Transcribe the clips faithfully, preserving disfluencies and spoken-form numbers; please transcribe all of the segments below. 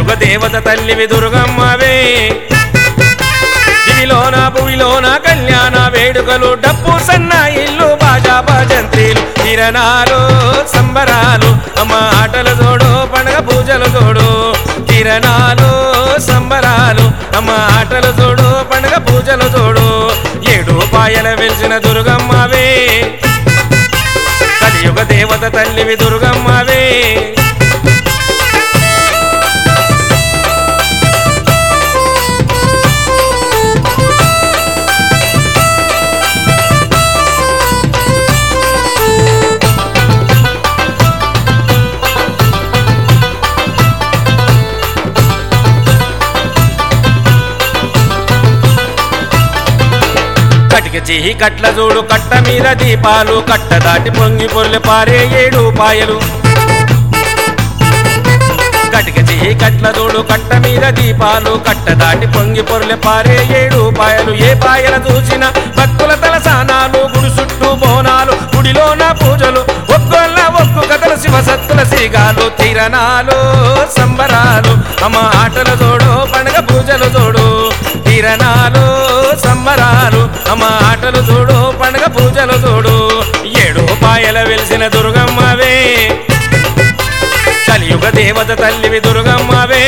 కలియుగ దేవత తల్లివి దుర్గమ్మవే దివిలోన భువిలోన కళ్యాణ వేడుకలు డప్పు సన్న ఇల్లు బాజా భజంత్రీలు కిరణాలు సంబరాలు అమ్మ ఆటలు చూడు పండగ పూజలు చూడు కిరణాలు సంబరాలు అమ్మ ఆటలు చూడు పండగ పూజలు చూడు ఏడు పాయల వెలిసిన దుర్గమ్మవే కలియుగ దేవత తల్లివి దుర్గమ్మవే కటిక చేయి కట్ల చూడు కట్ట మీద దీపాలు కట్ట దాటి పొంగి పొర్లి పారే ఏడు పాయలు కటిక చేయి కట్ల చూడు కట్ట మీద దీపాలు కట్ట దాటి పొంగి పొర్లి పారే ఏడు పాయలు ఏ పాయల చూసిన భక్తుల తలసానాలు గుడి చుట్టూ బోనాలు గుడిలోన పూజలు ఒక్కొల్ల ఒక్కు కథలు శివ సత్తుల సిగాలు తిరణాలు సంబరాలు అమ్మ ఆటలు చూడు పండగ పూజలు చూడు తిరణాలు సంబరాలు అమ్మ ఆటలు చూడు పండగ పూజలు చూడు ఏడు పాయల వెలిసిన దుర్గమ్మవే కలియుగ దేవత తల్లివి దుర్గమ్మవే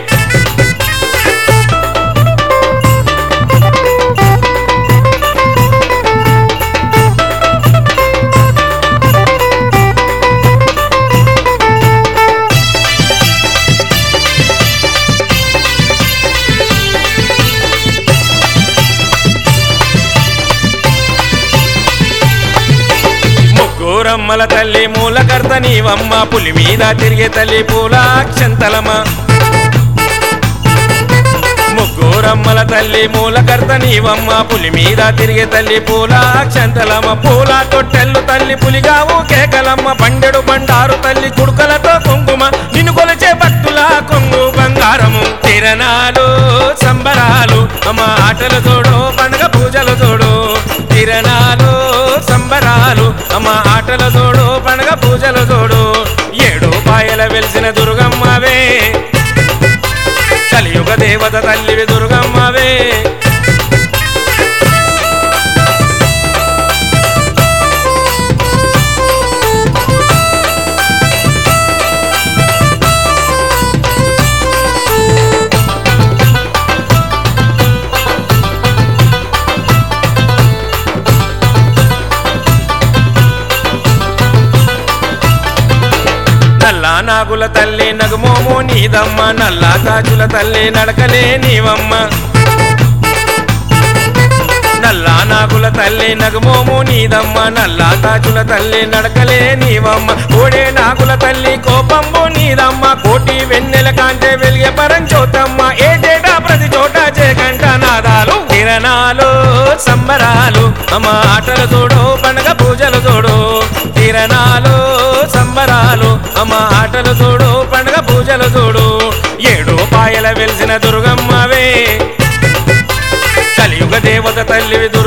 ముగ్గురమ్మల తల్లి మూలకర్త నీవమ్మ పులి మీద తిరిగే తల్లి పూలాక్షంతలమ్మ ముగ్గురమ్మల తల్లి మూలకర్త నీవమ్మ పులి మీద తిరిగే తల్లి పూలాక్షంతలమ్మ పూల తొట్టెల్లు తల్లి పులిగావు కేకలమ్మ పండెడు బండారు తల్లి కుడుకలతో కుంకుమ నిన్ను కొలిచే భక్తుల కొంగు బంగారము తిరణాలు సంబరాలు అమ్మ ఆటలు చూడు పండగ పూజలు చూడు తిరణాలు సంబరాలు అమ్మ ఆటలు చూడు పండగ పూజలు చూడు ఏడు పాయల వెలిసిన దుర్గమ్మవే కలియుగ దేవత తల్లివి దుర్గమ్మవే నల్లా నాగుల తల్లి నగుమోమో నీదమ్మ నల్లా తాజుల తల్లి నడకలే నీవమ్మ నల్లా నాగుల తల్లి నగుమోమో నీదమ్మ నల్లా తాజుల తల్లి నడకలే నీవమ్మ ఓడే నాగుల తల్లి కోపంబో నీదమ్మ కోటి వెన్నెల కాంటే వెలిగే పరంచోతమ్మ ఏ జేటా ప్రతి చోట జయకంట నాదాలు కిరణాలు సంబరాలు అమ్మ ఆటలు చూడు పండగ పూజలు చూడు కిరణాలు సంబరాలు అమ్మ ఆటలు చూడు పండగ పూజలు చూడు ఏడు పాయల వెలిసిన దుర్గమ్మవే కలియుగ దేవత తల్లివి దుర్గ